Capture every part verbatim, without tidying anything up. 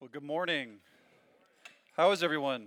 Well, good morning. How is everyone?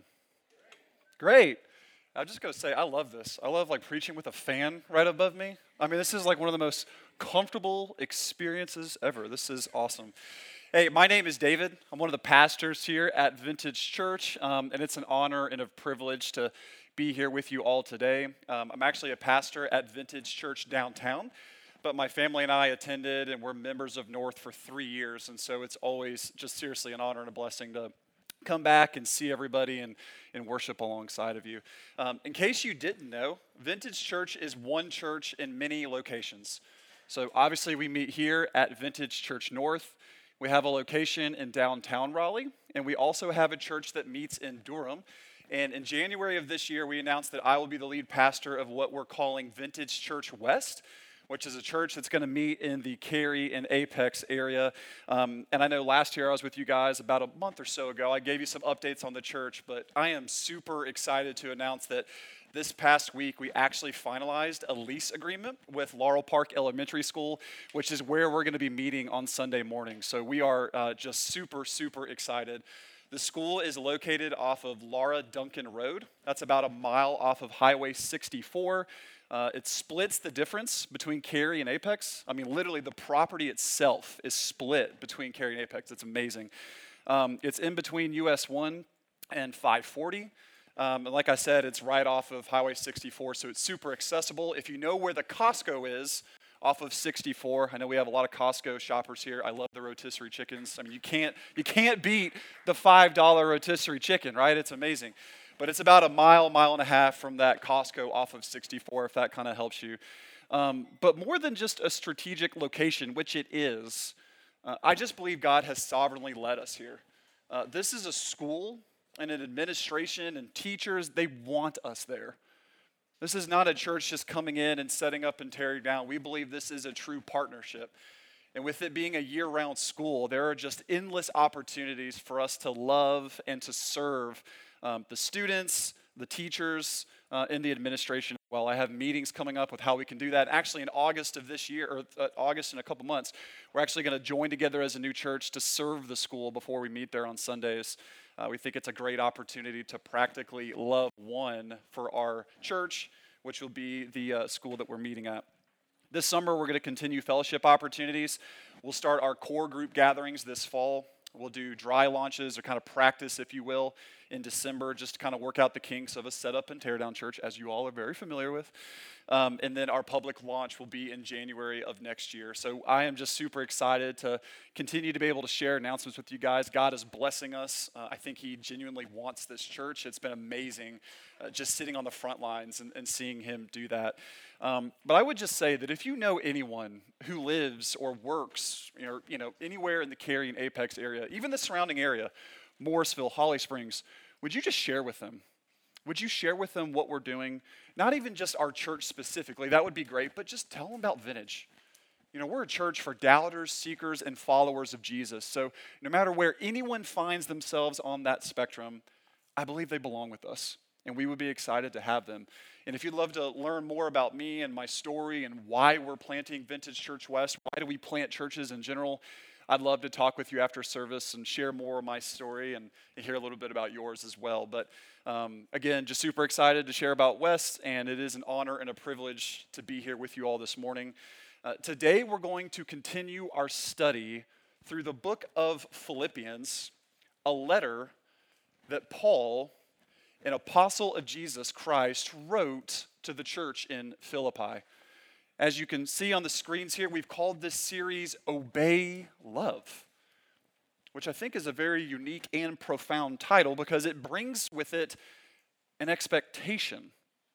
Great. I'm just going to say, I love this. I love like preaching with a fan right above me. I mean, this is like one of the most comfortable experiences ever. This is awesome. Hey, my name is David. I'm one of the pastors here at Vintage Church, um, and it's an honor and a privilege to be here with you all today. Um, I'm actually a pastor at Vintage Church downtown, but my family and I attended and we're members of North for three years, and so it's always just seriously an honor and a blessing to come back and see everybody and, and worship alongside of you. Um, in case you didn't know, Vintage Church is one church in many locations. So obviously we meet here at Vintage Church North. We have a location in downtown Raleigh, and we also have a church that meets in Durham. And in January of this year, we announced that I will be the lead pastor of what we're calling Vintage Church West, which is a church that's going to meet in the Cary and Apex area. Um, and I know last year I was with you guys about a month or so ago. I gave you some updates on the church, but I am super excited to announce that this past week we actually finalized a lease agreement with Laurel Park Elementary School, which is where we're going to be meeting on Sunday morning. So we are uh, just super, super excited. The school is located off of Laura Duncan Road. That's about a mile off of Highway sixty-four. Uh, it splits the difference between Cary and Apex. I mean, literally the property itself is split between Cary and Apex. It's amazing. Um, it's in between U S one and five forty. Um, and like I said, it's right off of Highway sixty-four, so it's super accessible. If you know where the Costco is off of sixty-four, I know we have a lot of Costco shoppers here. I love the rotisserie chickens. I mean, you can't you can't beat the five dollar rotisserie chicken, right? It's amazing. But it's about a mile, mile and a half from that Costco off of sixty-four, if that kind of helps you. Um, but more than just a strategic location, which it is, uh, I just believe God has sovereignly led us here. Uh, this is a school and an administration and teachers, they want us there. This is not a church just coming in and setting up and tearing down. We believe this is a true partnership. And with it being a year-round school, there are just endless opportunities for us to love and to serve um, the students, the teachers, uh, and the administration. Well, I have meetings coming up with how we can do that. Actually, in August of this year, or uh, August in a couple months, we're actually going to join together as a new church to serve the school before we meet there on Sundays. Uh, we think it's a great opportunity to practically love one for our church, which will be the uh, school that we're meeting at. This summer, we're going to continue fellowship opportunities. We'll start our core group gatherings this fall. We'll do dry launches or kind of practice, if you will, in December, just to kind of work out the kinks of a setup and tear down church, as you all are very familiar with. Um, and then our public launch will be in January of next year. So I am just super excited to continue to be able to share announcements with you guys. God is blessing us. Uh, I think he genuinely wants this church. It's been amazing uh, just sitting on the front lines and, and seeing him do that. Um, but I would just say that if you know anyone who lives or works, you know, you know, anywhere in the Cary and Apex area, even the surrounding area, Morrisville, Holly Springs, would you just share with them? Would you share with them what we're doing? Not even just our church specifically, that would be great, but just tell them about Vintage. You know, we're a church for doubters, seekers, and followers of Jesus. So no matter where anyone finds themselves on that spectrum, I believe they belong with us, and we would be excited to have them. And if you'd love to learn more about me and my story and why we're planting Vintage Church West, why do we plant churches in general, I'd love to talk with you after service and share more of my story and hear a little bit about yours as well. But um, again, just super excited to share about West, and it is an honor and a privilege to be here with you all this morning. Uh, today, we're going to continue our study through the book of Philippians, a letter that Paul, an apostle of Jesus Christ, wrote to the church in Philippi. As you can see on the screens here, we've called this series Obey Love, which I think is a very unique and profound title because it brings with it an expectation.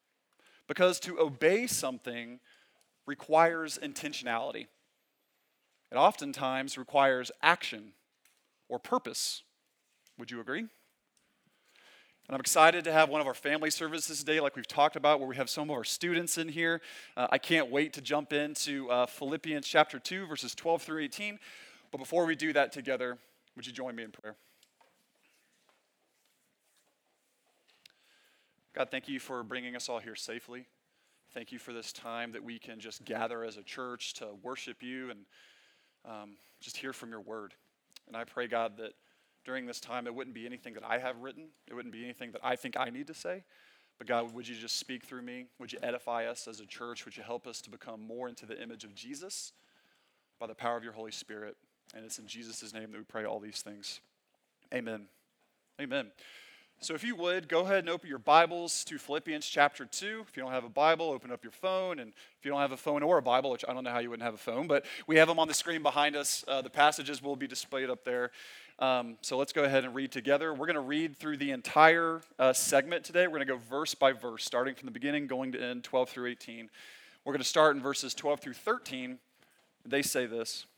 Because to obey something requires intentionality. It oftentimes requires action or purpose. Would you agree? And I'm excited to have one of our family services today, like we've talked about, where we have some of our students in here. Uh, I can't wait to jump into uh, Philippians chapter two, verses twelve through eighteen. But before we do that together, would you join me in prayer? God, thank you for bringing us all here safely. Thank you for this time that we can just gather as a church to worship you and um, just hear from your word. And I pray, God, that during this time, it wouldn't be anything that I have written. It wouldn't be anything that I think I need to say. But God, would you just speak through me? Would you edify us as a church? Would you help us to become more into the image of Jesus by the power of your Holy Spirit? And it's in Jesus' name that we pray all these things. Amen. Amen. So if you would, go ahead and open your Bibles to Philippians chapter two. If you don't have a Bible, open up your phone. And if you don't have a phone or a Bible, which I don't know how you wouldn't have a phone, but we have them on the screen behind us. Uh, the passages will be displayed up there. Um, so let's go ahead and read together. We're going to read through the entire uh, segment today. We're going to go verse by verse, starting from the beginning, going to end, twelve through eighteen. We're going to start in verses twelve through thirteen. They say this: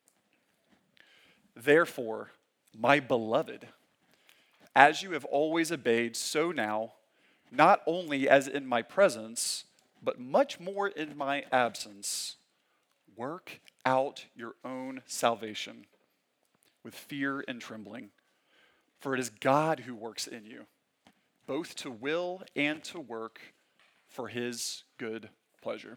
"Therefore, my beloved, as you have always obeyed, so now, not only as in my presence, but much more in my absence, work out your own salvation with fear and trembling. For it is God who works in you, both to will and to work for his good pleasure."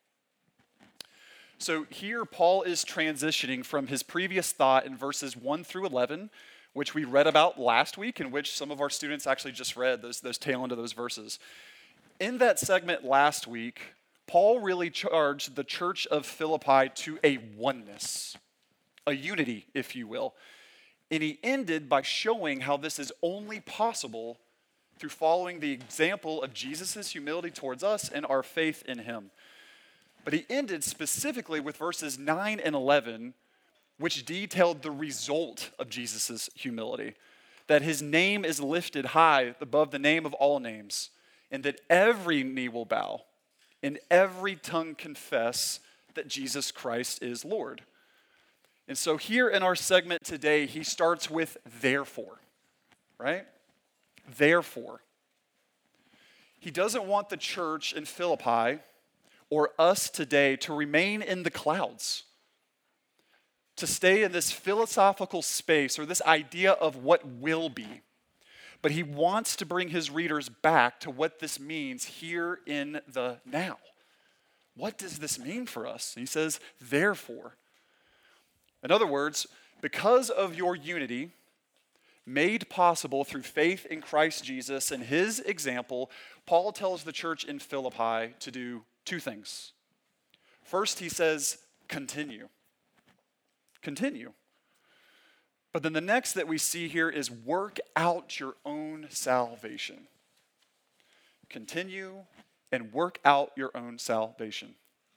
So here Paul is transitioning from his previous thought in verses one through eleven, which we read about last week, in which some of our students actually just read those, those tail end of those verses. In that segment last week, Paul really charged the church of Philippi to a oneness, a unity, if you will. And he ended by showing how this is only possible through following the example of Jesus' humility towards us and our faith in him. But he ended specifically with verses nine and eleven, which detailed the result of Jesus' humility, that his name is lifted high above the name of all names, and that every knee will bow and every tongue confess that Jesus Christ is Lord. And so here in our segment today, he starts with therefore, right? Therefore. He doesn't want the church in Philippi or us today to remain in the clouds, to stay in this philosophical space or this idea of what will be. But he wants to bring his readers back to what this means here in the now. What does this mean for us? And he says, therefore. In other words, because of your unity, made possible through faith in Christ Jesus and his example, Paul tells the church in Philippi to do two things. First, he says, continue. Continue. But then the next that we see here is work out your own salvation. Continue and work out your own salvation.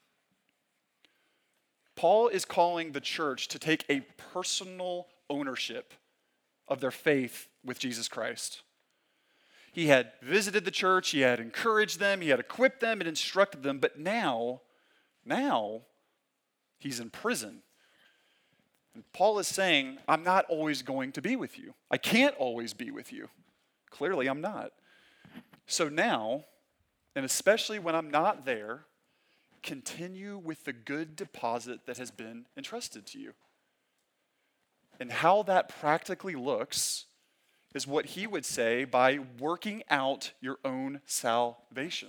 Paul is calling the church to take a personal ownership of their faith with Jesus Christ. He had visited the church, he had encouraged them, he had equipped them and instructed them, but now, now, he's in prison. And Paul is saying, I'm not always going to be with you. I can't always be with you. Clearly, I'm not. So now, and especially when I'm not there, continue with the good deposit that has been entrusted to you. And how that practically looks is what he would say by working out your own salvation.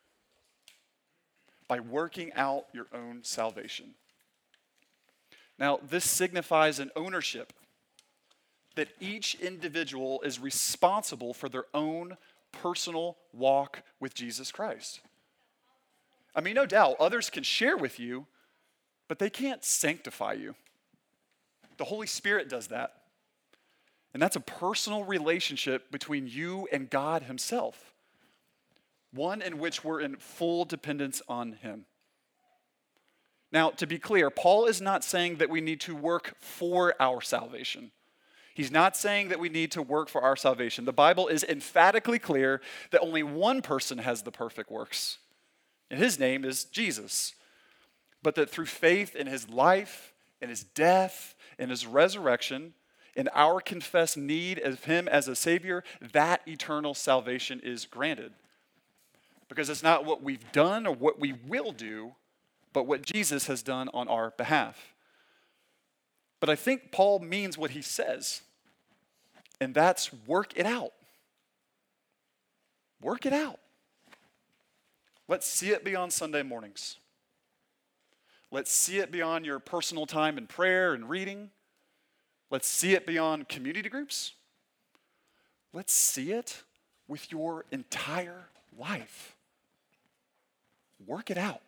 By working out your own salvation. Now, this signifies an ownership that each individual is responsible for their own personal walk with Jesus Christ. I mean, no doubt, others can share with you, but they can't sanctify you. The Holy Spirit does that. And that's a personal relationship between you and God himself. One in which we're in full dependence on him. Now, to be clear, Paul is not saying that we need to work for our salvation. He's not saying that we need to work for our salvation. The Bible is emphatically clear that only one person has the perfect works, and his name is Jesus. But that through faith in his life, in his death, in his resurrection, in our confessed need of him as a Savior, that eternal salvation is granted. Because it's not what we've done or what we will do, but what Jesus has done on our behalf. But I think Paul means what he says, and that's work it out. Work it out. Let's see it beyond Sunday mornings. Let's see it beyond your personal time in prayer and reading. Let's see it beyond community groups. Let's see it with your entire life. Work it out.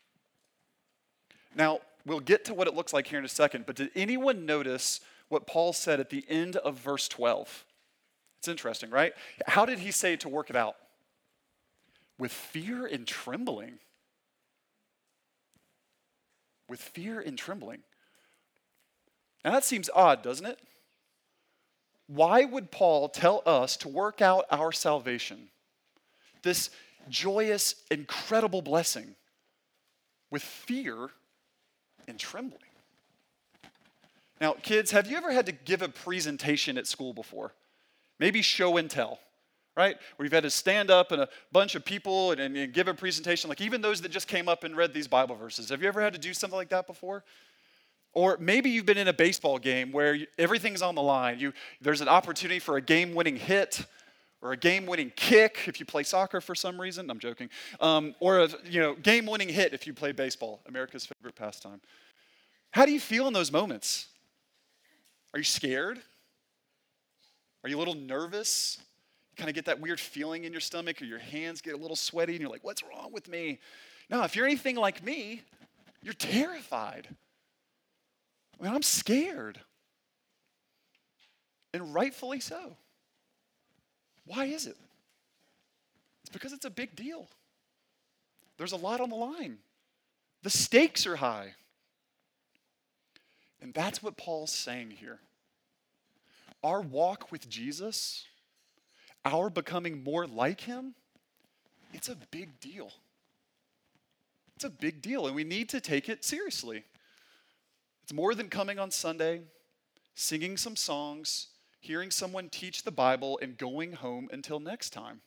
Now, we'll get to what it looks like here in a second, but did anyone notice what Paul said at the end of verse twelve? It's interesting, right? How did he say to work it out? With fear and trembling. With fear and trembling. Now that seems odd, doesn't it? Why would Paul tell us to work out our salvation, this joyous, incredible blessing, with fear and trembling? Now, kids, have you ever had to give a presentation at school before? Maybe show and tell, right? Where you've had to stand up and a bunch of people and, and, and give a presentation, like even those that just came up and read these Bible verses. Have you ever had to do something like that before? Or maybe you've been in a baseball game where you, everything's on the line. You, there's an opportunity for a game-winning hit or a game-winning kick if you play soccer for some reason. I'm joking. Um, or a you know game-winning hit if you play baseball, America's favorite pastime. How do you feel in those moments? Are you scared? Are you a little nervous? You kind of get that weird feeling in your stomach or your hands get a little sweaty and you're like, what's wrong with me? No, if you're anything like me, you're terrified. I mean, I'm scared. And rightfully so. Why is it? It's because it's a big deal. There's a lot on the line. The stakes are high. And that's what Paul's saying here. Our walk with Jesus, our becoming more like him, it's a big deal. It's a big deal, and we need to take it seriously. It's more than coming on Sunday, singing some songs, hearing someone teach the Bible, and going home until next time.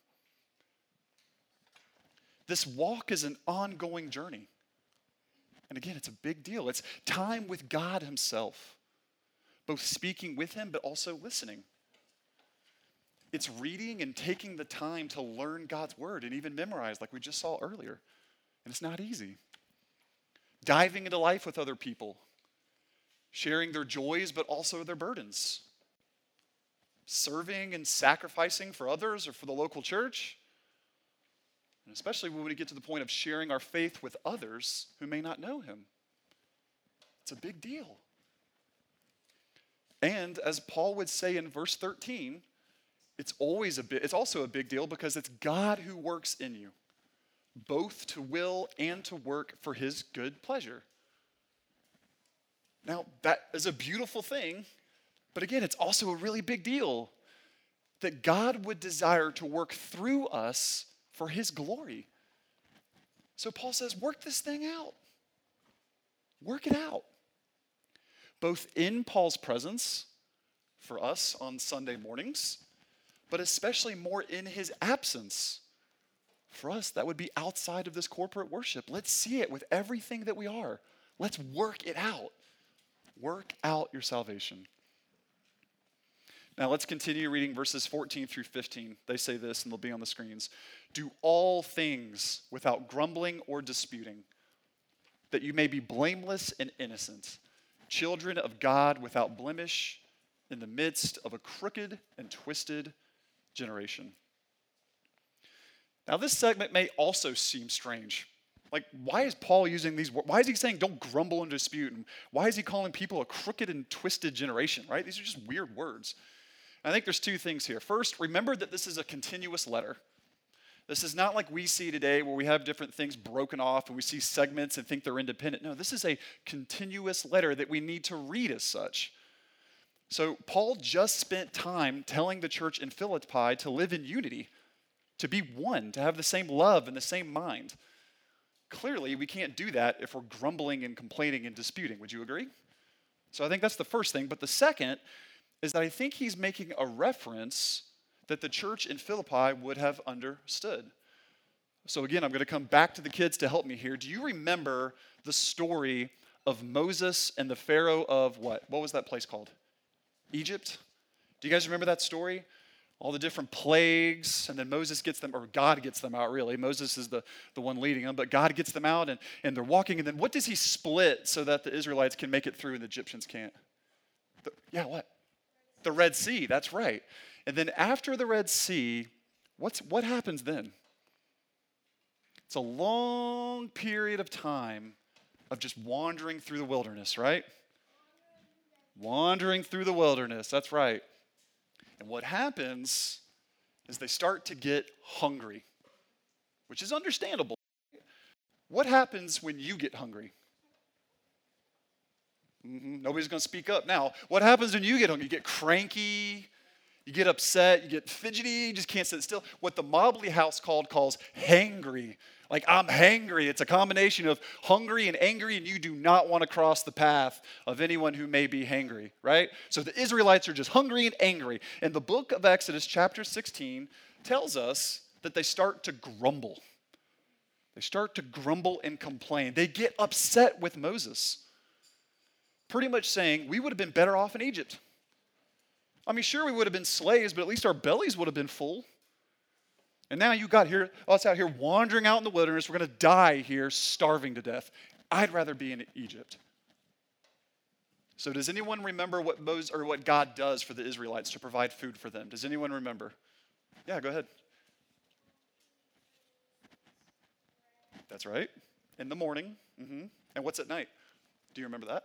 This walk is an ongoing journey. And again, it's a big deal. It's time with God himself, both speaking with him, but also listening. It's reading and taking the time to learn God's word and even memorize, like we just saw earlier. And it's not easy. Diving into life with other people, sharing their joys, but also their burdens. Serving and sacrificing for others or for the local church. And especially when we get to the point of sharing our faith with others who may not know him. It's a big deal. And as Paul would say in verse thirteen, it's always a bit, it's also a big deal because it's God who works in you, both to will and to work for his good pleasure. Now, that is a beautiful thing, but again, it's also a really big deal that God would desire to work through us for his glory. So Paul says, work this thing out. Work it out. Both in Paul's presence for us on Sunday mornings, but especially more in his absence. For us, that would be outside of this corporate worship. Let's see it with everything that we are. Let's work it out. Work out your salvation. Now let's continue reading verses fourteen through fifteen. They say this, and they'll be on the screens. Do all things without grumbling or disputing, that you may be blameless and innocent, children of God without blemish, in the midst of a crooked and twisted generation. Now this segment may also seem strange. Like, why is Paul using these words? Why is he saying don't grumble and dispute? And why is he calling people a crooked and twisted generation, right? These are just weird words. I think there's two things here. First, remember that this is a continuous letter. This is not like we see today where we have different things broken off and we see segments and think they're independent. No, this is a continuous letter that we need to read as such. So Paul just spent time telling the church in Philippi to live in unity, to be one, to have the same love and the same mind. Clearly, we can't do that if we're grumbling and complaining and disputing. Would you agree? So I think that's the first thing. But the second is that I think he's making a reference that the church in Philippi would have understood. So again, I'm going to come back to the kids to help me here. Do you remember the story of Moses and the Pharaoh of what? What was that place called? Egypt? Do you guys remember that story? All the different plagues, and then Moses gets them, or God gets them out, really. Moses is the, the one leading them, but God gets them out, and, and they're walking, and then what does he split so that the Israelites can make it through and the Egyptians can't? The, Yeah, what? The Red Sea, that's right. And then after the Red Sea, what's what happens then? It's a long period of time of just wandering through the wilderness, right? Wandering through the wilderness, that's right. And what happens is they start to get hungry, which is understandable. What happens when you get hungry? Mm-hmm. Nobody's going to speak up now. What happens when you get hungry? You get cranky, you get upset, you get fidgety, you just can't sit still. What the Mobley House called calls hangry. Like, I'm hangry. It's a combination of hungry and angry, and you do not want to cross the path of anyone who may be hangry, right? So the Israelites are just hungry and angry. And the book of Exodus, chapter sixteen, tells us that they start to grumble. They start to grumble and complain. They get upset with Moses, pretty much saying, we would have been better off in Egypt. I mean, sure, we would have been slaves, but at least our bellies would have been full. And now you got here, us out here wandering out in the wilderness. We're going to die here, starving to death. I'd rather be in Egypt. So does anyone remember what Moses or what God does for the Israelites to provide food for them? Does anyone remember? Yeah, go ahead. That's right. In the morning. Mm-hmm. And what's at night? Do you remember that?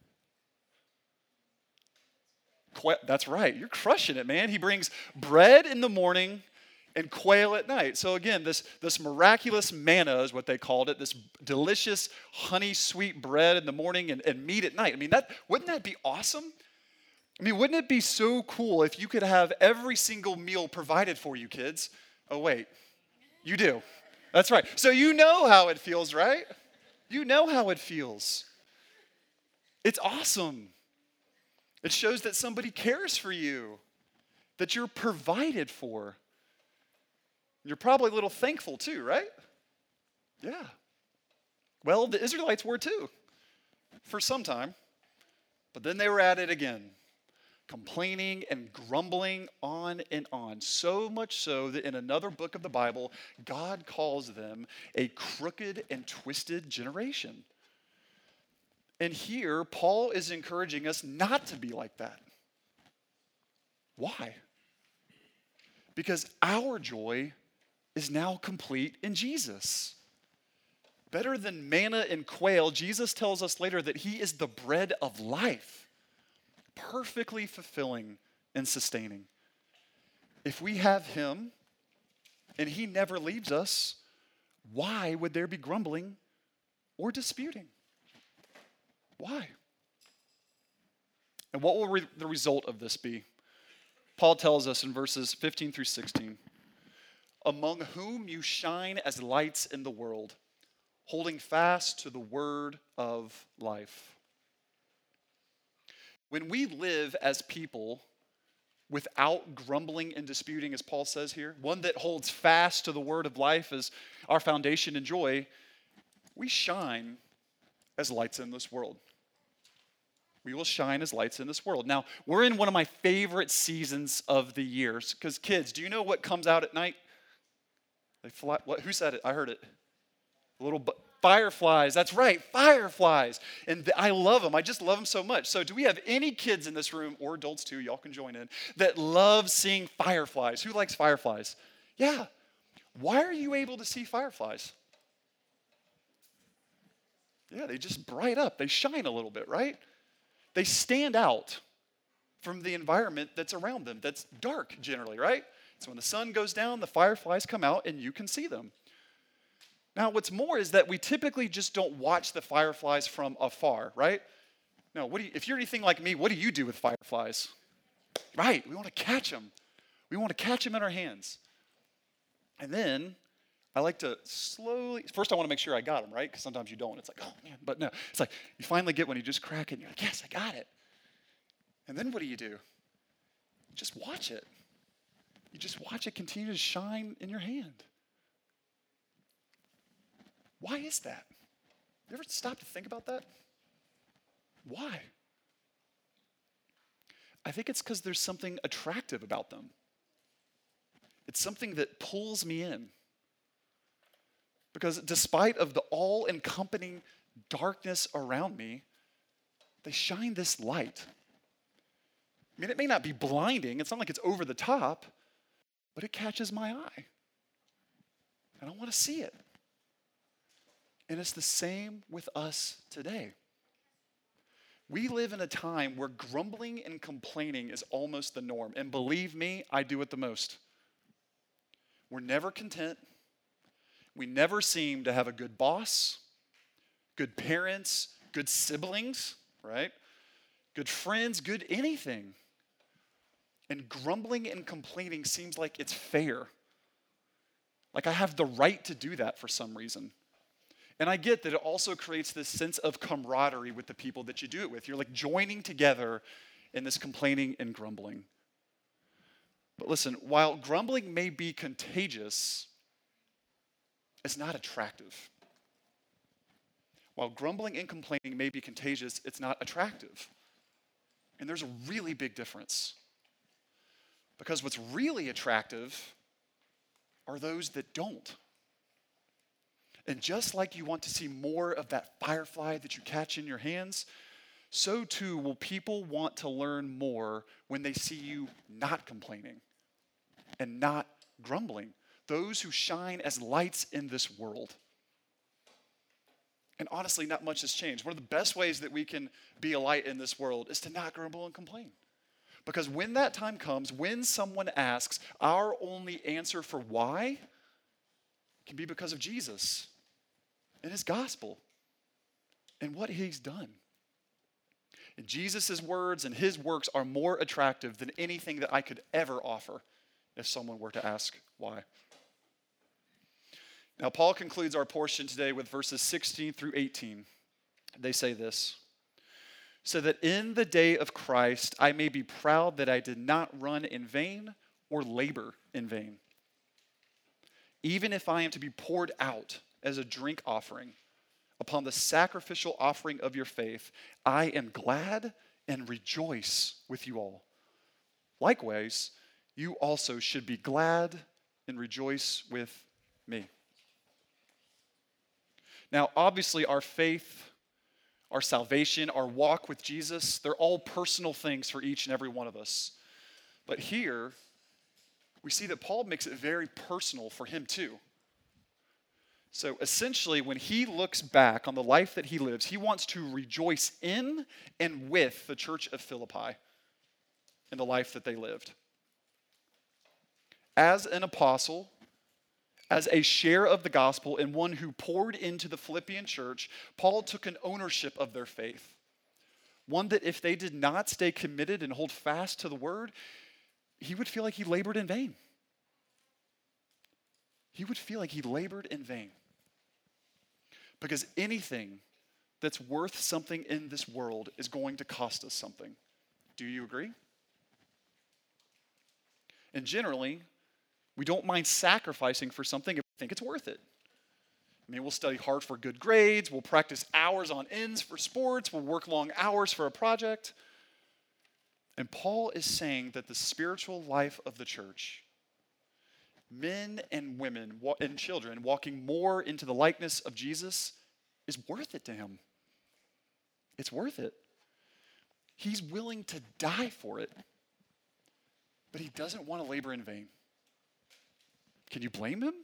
Quail, that's right. You're crushing it, man. He brings bread in the morning and quail at night. So again, this, this miraculous manna is what they called it, this delicious honey sweet bread in the morning and, and meat at night. I mean, that wouldn't that be awesome? I mean, wouldn't it be so cool if you could have every single meal provided for you, kids? Oh, wait. You do. That's right. So you know how it feels, right? You know how it feels. It's awesome. It shows that somebody cares for you, that you're provided for. You're probably a little thankful too, right? Yeah. Well, the Israelites were too, for some time. But then they were at it again, complaining and grumbling on and on. So much so that in another book of the Bible, God calls them a crooked and twisted generation. And here, Paul is encouraging us not to be like that. Why? Because our joy is now complete in Jesus. Better than manna and quail, Jesus tells us later that he is the bread of life, perfectly fulfilling and sustaining. If we have him and he never leaves us, why would there be grumbling or disputing? Why? And what will re- the result of this be? Paul tells us in verses fifteen through sixteen, among whom you shine as lights in the world, holding fast to the word of life. When we live as people without grumbling and disputing, as Paul says here, one that holds fast to the word of life as our foundation and joy, we shine as lights in this world. We will shine as lights in this world. Now, we're in one of my favorite seasons of the years, because kids, do you know what comes out at night? They fly. What? Who said it? I heard it. Little bu- fireflies. That's right, fireflies. And th- I love them. I just love them so much. So, do we have any kids in this room, or adults too? Y'all can join in, that love seeing fireflies? Who likes fireflies? Yeah. Why are you able to see fireflies? Yeah, they just bright up. They shine a little bit, right? They stand out from the environment that's around them, that's dark generally, right? So when the sun goes down, the fireflies come out and you can see them. Now, what's more is that we typically just don't watch the fireflies from afar, right? No, what do you, if you're anything like me, what do you do with fireflies? Right, we want to catch them. We want to catch them in our hands. And then I like to slowly, first I want to make sure I got them, right? Because sometimes you don't. It's like, oh man, but no. It's like you finally get one, you just crack it, and you're like, yes, I got it. And then what do you do? Just watch it. You just watch it continue to shine in your hand. Why is that? You ever stop to think about that? Why? I think it's because there's something attractive about them. It's something that pulls me in. Because despite of the all-encompassing darkness around me, they shine this light. I mean, it may not be blinding. It's not like it's over the top, but it catches my eye. And I want to see it. And it's the same with us today. We live in a time where grumbling and complaining is almost the norm. And believe me, I do it the most. We're never content. We never seem to have a good boss, good parents, good siblings, right? Good friends, good anything. And grumbling and complaining seems like it's fair. Like I have the right to do that for some reason. And I get that it also creates this sense of camaraderie with the people that you do it with. You're like joining together in this complaining and grumbling. But listen, while grumbling may be contagious, it's not attractive. While grumbling and complaining may be contagious, it's not attractive. And there's a really big difference. Because what's really attractive are those that don't. And just like you want to see more of that firefly that you catch in your hands, so too will people want to learn more when they see you not complaining and not grumbling. Those who shine as lights in this world. And honestly, not much has changed. One of the best ways that we can be a light in this world is to not grumble and complain. Because when that time comes, when someone asks, our only answer for why can be because of Jesus and his gospel and what he's done. And Jesus' words and his works are more attractive than anything that I could ever offer if someone were to ask why. Now, Paul concludes our portion today with verses sixteen through eighteen. They say this, so that in the day of Christ I may be proud that I did not run in vain or labor in vain. Even if I am to be poured out as a drink offering upon the sacrificial offering of your faith, I am glad and rejoice with you all. Likewise, you also should be glad and rejoice with me. Now, obviously, our faith, our salvation, our walk with Jesus, they're all personal things for each and every one of us. But here, we see that Paul makes it very personal for him too. So essentially, when he looks back on the life that he lives, he wants to rejoice in and with the church of Philippi in the life that they lived. As an apostle, as a share of the gospel and one who poured into the Philippian church, Paul took an ownership of their faith. One that if they did not stay committed and hold fast to the word, he would feel like he labored in vain. He would feel like he labored in vain. Because anything that's worth something in this world is going to cost us something. Do you agree? And generally, we don't mind sacrificing for something if we think it's worth it. I mean, we'll study hard for good grades, we'll practice hours on ends for sports, we'll work long hours for a project. And Paul is saying that the spiritual life of the church, men and women and children walking more into the likeness of Jesus, is worth it to him. It's worth it. He's willing to die for it, but he doesn't want to labor in vain. Can you blame him?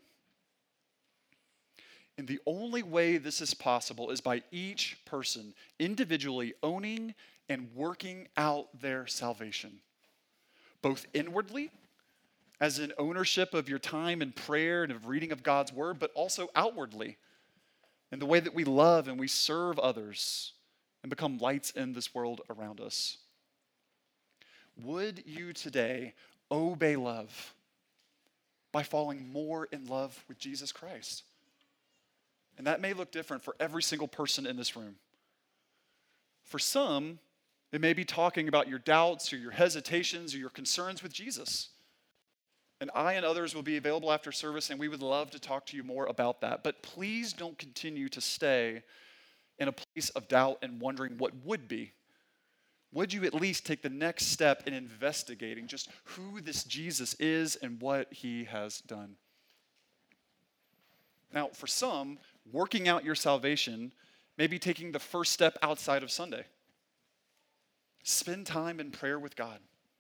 And the only way this is possible is by each person individually owning and working out their salvation, both inwardly, as in ownership of your time in prayer and of reading of God's word, but also outwardly, in the way that we love and we serve others and become lights in this world around us. Would you today obey love by falling more in love with Jesus Christ? And that may look different for every single person in this room. For some, it may be talking about your doubts or your hesitations or your concerns with Jesus. And I and others will be available after service, and we would love to talk to you more about that. But please don't continue to stay in a place of doubt and wondering what would be. Would you at least take the next step in investigating just who this Jesus is and what he has done? Now, for some, working out your salvation may be taking the first step outside of Sunday. Spend time in prayer with God.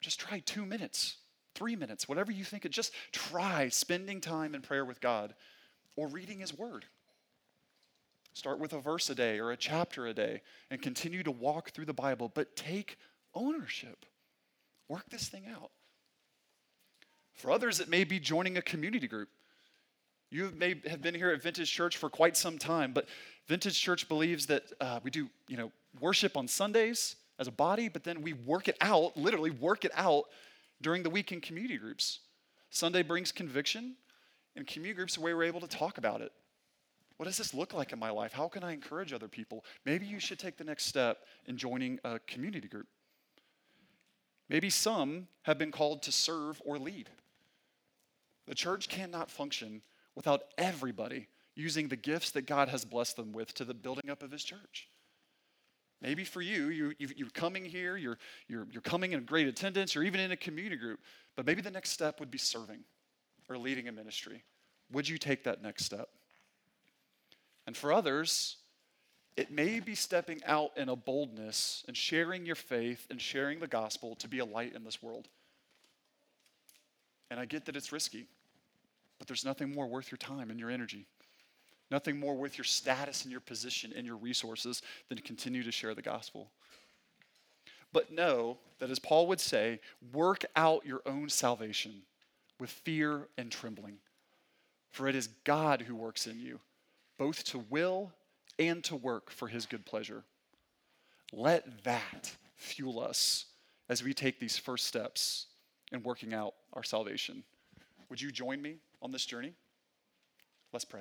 Just try two minutes, three minutes, whatever you think. It just try spending time in prayer with God or reading his word. Start with a verse a day or a chapter a day and continue to walk through the Bible, but take ownership. Work this thing out. For others, it may be joining a community group. You may have been here at Vintage Church for quite some time, but Vintage Church believes that uh, we do, you know, worship on Sundays as a body, but then we work it out, literally work it out during the week in community groups. Sunday brings conviction, and community groups are where we're able to talk about it. What does this look like in my life? How can I encourage other people? Maybe you should take the next step in joining a community group. Maybe some have been called to serve or lead. The church cannot function without everybody using the gifts that God has blessed them with to the building up of his church. Maybe for you, you you you're coming here, you're, you're, you're coming in great attendance, you're even in a community group, but maybe the next step would be serving or leading a ministry. Would you take that next step? And for others, it may be stepping out in a boldness and sharing your faith and sharing the gospel to be a light in this world. And I get that it's risky, but there's nothing more worth your time and your energy. Nothing more worth your status and your position and your resources than to continue to share the gospel. But know that, as Paul would say, work out your own salvation with fear and trembling. For it is God who works in you, both to will and to work for his good pleasure. Let that fuel us as we take these first steps in working out our salvation. Would you join me on this journey? Let's pray.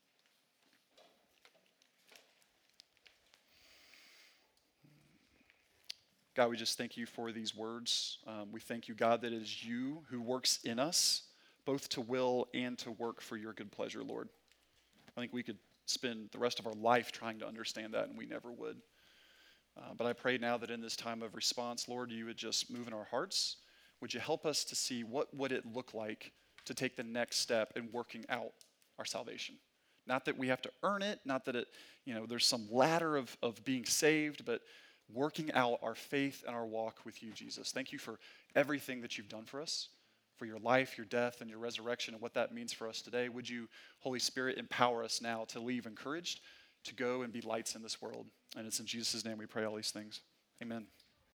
God, we just thank you for these words. Um, we thank you, God, that it is you who works in us, both to will and to work for your good pleasure, Lord. I think we could spend the rest of our life trying to understand that, and we never would. Uh, but I pray now that in this time of response, Lord, you would just move in our hearts. Would you help us to see what would it look like to take the next step in working out our salvation? Not that we have to earn it, not that it, you know, there's some ladder of, of being saved, but working out our faith and our walk with you, Jesus. Thank you for everything that you've done for us, for your life, your death, and your resurrection, and what that means for us today. Would you, Holy Spirit, empower us now to leave encouraged, to go and be lights in this world. And it's in Jesus' name we pray all these things. Amen.